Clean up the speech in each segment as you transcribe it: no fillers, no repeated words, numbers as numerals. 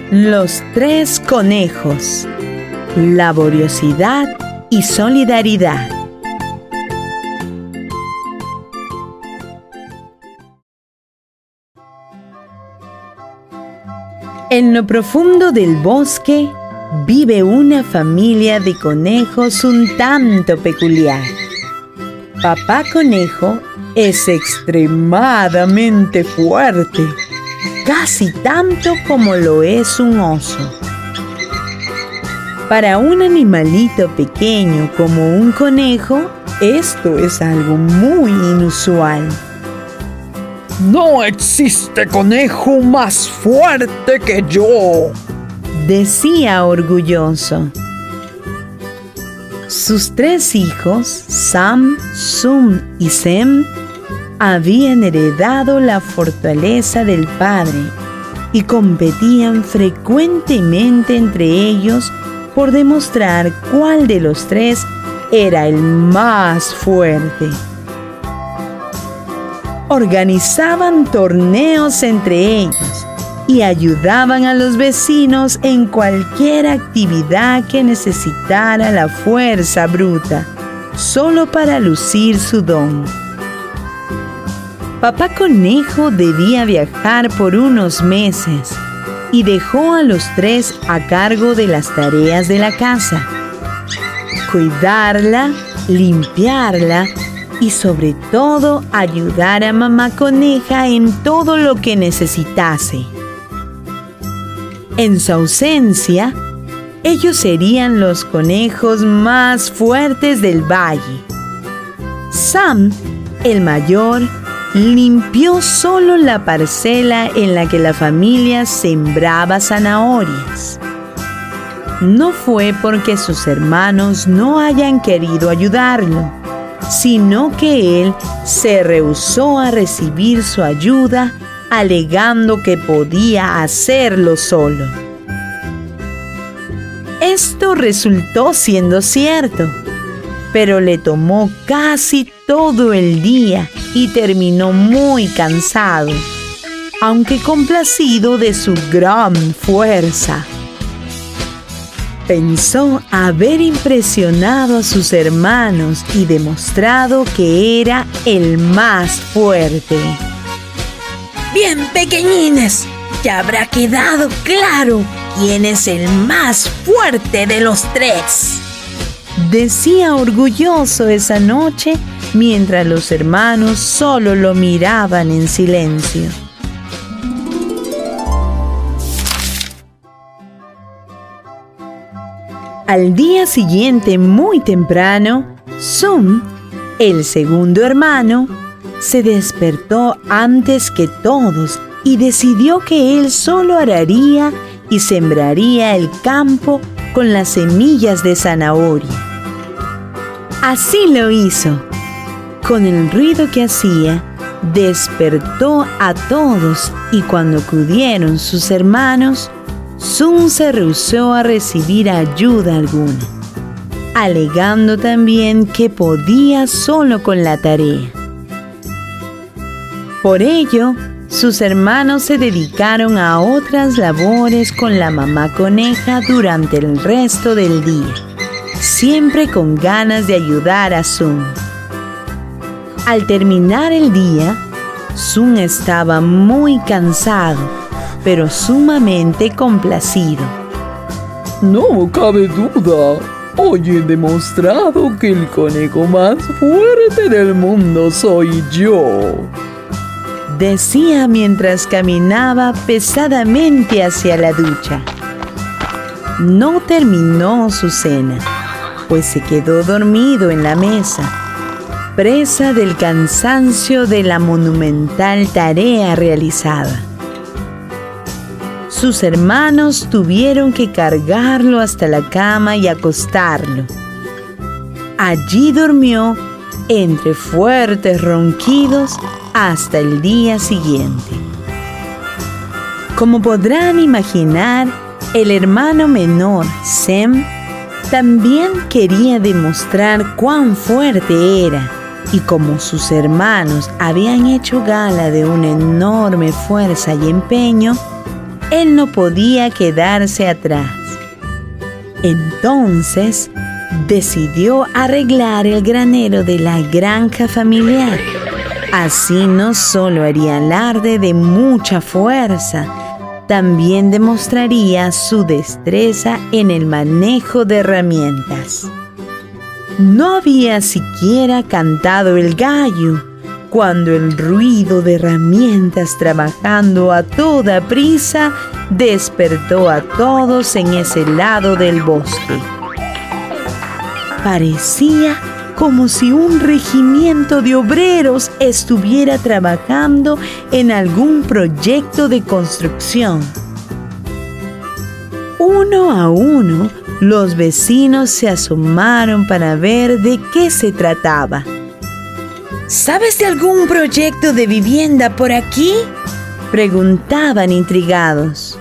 Los tres conejos. Laboriosidad y solidaridad. En lo profundo del bosque vive una familia de conejos un tanto peculiar. Papá Conejo es extremadamente fuerte, casi tanto como lo es un oso. Para un animalito pequeño como un conejo, esto es algo muy inusual. No existe conejo más fuerte que yo, decía orgulloso. Sus tres hijos, Sam, Sum y Sem, habían heredado la fortaleza del padre y competían frecuentemente entre ellos por demostrar cuál de los tres era el más fuerte. Organizaban torneos entre ellos y ayudaban a los vecinos en cualquier actividad que necesitara la fuerza bruta, solo para lucir su don. Papá Conejo debía viajar por unos meses y dejó a los tres a cargo de las tareas de la casa: cuidarla, limpiarla y sobre todo ayudar a Mamá Coneja en todo lo que necesitase. En su ausencia, ellos serían los conejos más fuertes del valle. Sam, el mayor, limpió solo la parcela en la que la familia sembraba zanahorias. No fue porque sus hermanos no hayan querido ayudarlo, sino que él se rehusó a recibir su ayuda, alegando que podía hacerlo solo. Esto resultó siendo cierto, pero le tomó casi todo el día y terminó muy cansado, aunque complacido de su gran fuerza. Pensó haber impresionado a sus hermanos y demostrado que era el más fuerte. Bien, pequeñines, ya habrá quedado claro quién es el más fuerte de los tres, decía orgulloso esa noche mientras los hermanos solo lo miraban en silencio. Al día siguiente, muy temprano, Sum, el segundo hermano, se despertó antes que todos y decidió que él solo araría y sembraría el campo con las semillas de zanahoria. Así lo hizo. Con el ruido que hacía, despertó a todos y cuando acudieron sus hermanos, Sum se rehusó a recibir ayuda alguna, alegando también que podía solo con la tarea. Por ello, sus hermanos se dedicaron a otras labores con la mamá coneja durante el resto del día, siempre con ganas de ayudar a Sum. Al terminar el día, Sum estaba muy cansado, pero sumamente complacido. No cabe duda. Hoy he demostrado que el conejo más fuerte del mundo soy yo, decía mientras caminaba pesadamente hacia la ducha. No terminó su cena, pues se quedó dormido en la mesa, presa del cansancio de la monumental tarea realizada. Sus hermanos tuvieron que cargarlo hasta la cama y acostarlo. Allí durmió entre fuertes ronquidos hasta el día siguiente. Como podrán imaginar, el hermano menor, Sem, también quería demostrar cuán fuerte era, y como sus hermanos habían hecho gala de una enorme fuerza y empeño, él no podía quedarse atrás. Entonces, decidió arreglar el granero de la granja familiar. Así no solo haría alarde de mucha fuerza, también demostraría su destreza en el manejo de herramientas. No había siquiera cantado el gallo cuando el ruido de herramientas trabajando a toda prisa despertó a todos en ese lado del bosque. Parecía como si un regimiento de obreros estuviera trabajando en algún proyecto de construcción. Uno a uno, los vecinos se asomaron para ver de qué se trataba. ¿Sabes de algún proyecto de vivienda por aquí?, preguntaban intrigados.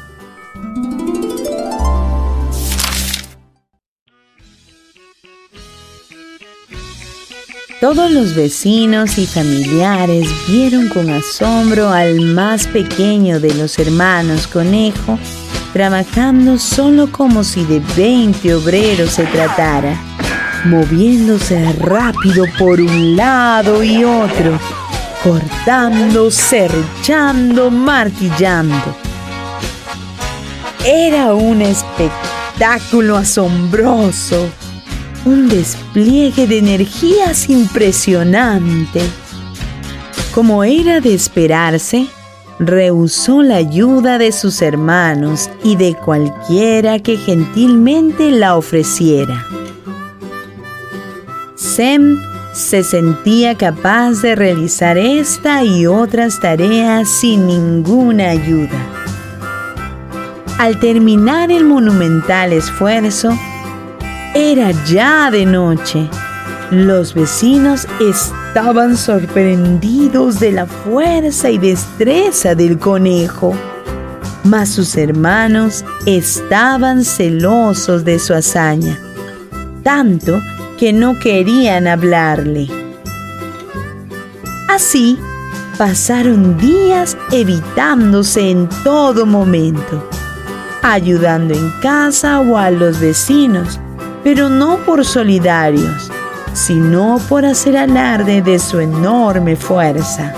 Todos los vecinos y familiares vieron con asombro al más pequeño de los hermanos Conejo trabajando solo como si de 20 obreros se tratara, moviéndose rápido por un lado y otro, cortando, serruchando, martillando. Era un espectáculo asombroso, un despliegue de energías impresionante. Como era de esperarse, rehusó la ayuda de sus hermanos y de cualquiera que gentilmente la ofreciera. Sem se sentía capaz de realizar esta y otras tareas sin ninguna ayuda. Al terminar el monumental esfuerzo, era ya de noche. Los vecinos estaban sorprendidos de la fuerza y destreza del conejo, mas sus hermanos estaban celosos de su hazaña, tanto que no querían hablarle. Así pasaron días evitándose en todo momento, ayudando en casa o a los vecinos, pero no por solidarios, sino por hacer alarde de su enorme fuerza.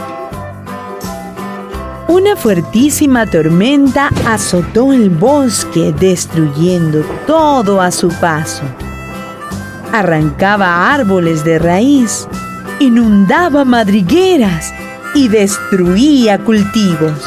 Una fuertísima tormenta azotó el bosque, destruyendo todo a su paso. Arrancaba árboles de raíz, inundaba madrigueras y destruía cultivos.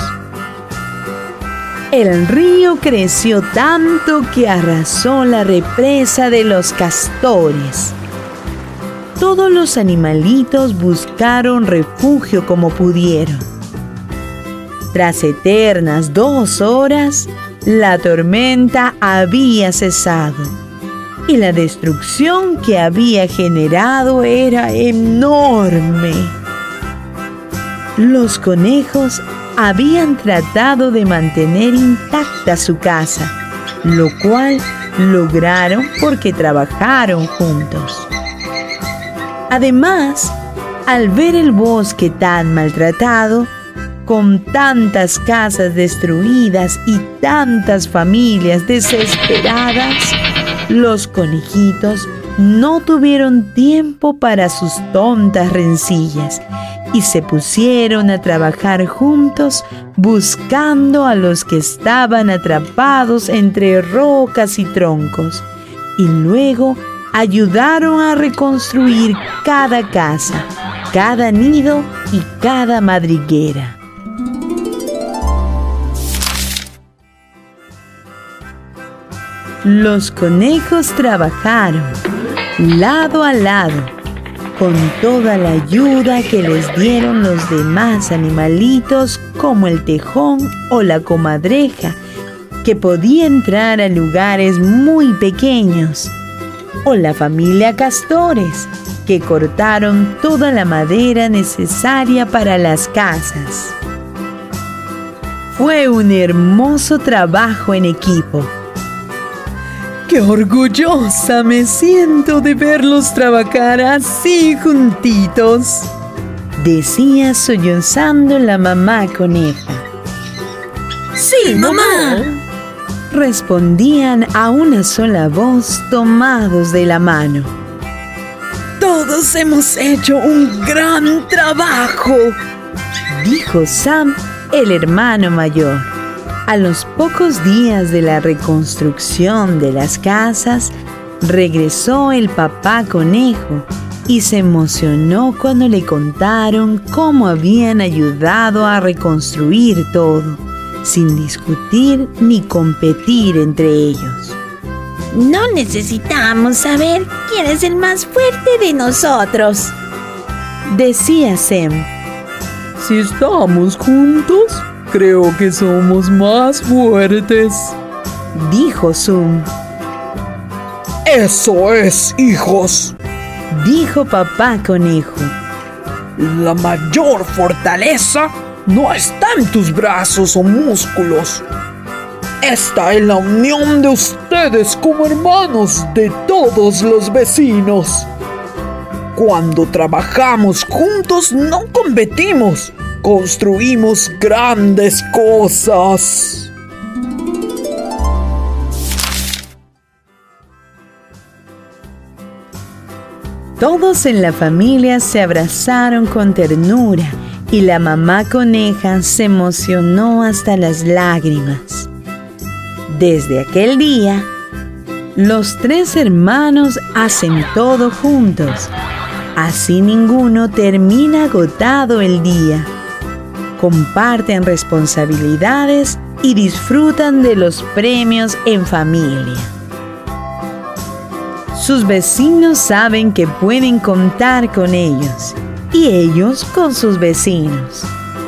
El río creció tanto que arrasó la represa de los castores. Todos los animalitos buscaron refugio como pudieron. Tras eternas 2 horas, la tormenta había cesado y la destrucción que había generado era enorme. Los conejos habían tratado de mantener intacta su casa, lo cual lograron porque trabajaron juntos. Además, al ver el bosque tan maltratado, con tantas casas destruidas y tantas familias desesperadas, los conejitos no tuvieron tiempo para sus tontas rencillas y se pusieron a trabajar juntos buscando a los que estaban atrapados entre rocas y troncos, y luego ayudaron a reconstruir cada casa, cada nido y cada madriguera. Los conejos trabajaron lado a lado, con toda la ayuda que les dieron los demás animalitos como el tejón o la comadreja, que podía entrar a lugares muy pequeños, o la familia Castores, que cortaron toda la madera necesaria para las casas. Fue un hermoso trabajo en equipo. ¡Qué orgullosa me siento de verlos trabajar así juntitos!, decía sollozando la mamá coneja. ¡Sí, mamá! Respondían a una sola voz, tomados de la mano. Todos hemos hecho un gran trabajo, dijo Sam, el hermano mayor. A los pocos días de la reconstrucción de las casas, regresó el papá conejo y se emocionó cuando le contaron cómo habían ayudado a reconstruir todo, sin discutir ni competir entre ellos. No necesitamos saber quién es el más fuerte de nosotros, decía Sam. Si estamos juntos, creo que somos más fuertes, dijo Zoom. ¡Eso es, hijos!, dijo papá conejo. La mayor fortaleza no está en tus brazos o músculos. Está en la unión de ustedes como hermanos de todos los vecinos. Cuando trabajamos juntos no competimos, construimos grandes cosas. Todos en la familia se abrazaron con ternura y la mamá coneja se emocionó hasta las lágrimas. Desde aquel día, los 3 hermanos hacen todo juntos. Así ninguno termina agotado el día. Comparten responsabilidades y disfrutan de los premios en familia. Sus vecinos saben que pueden contar con ellos y ellos con sus vecinos.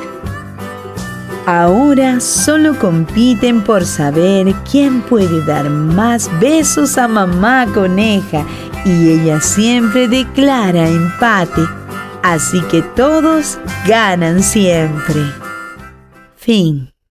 Ahora solo compiten por saber quién puede dar más besos a mamá coneja y ella siempre declara empate, así que todos ganan siempre. Fin.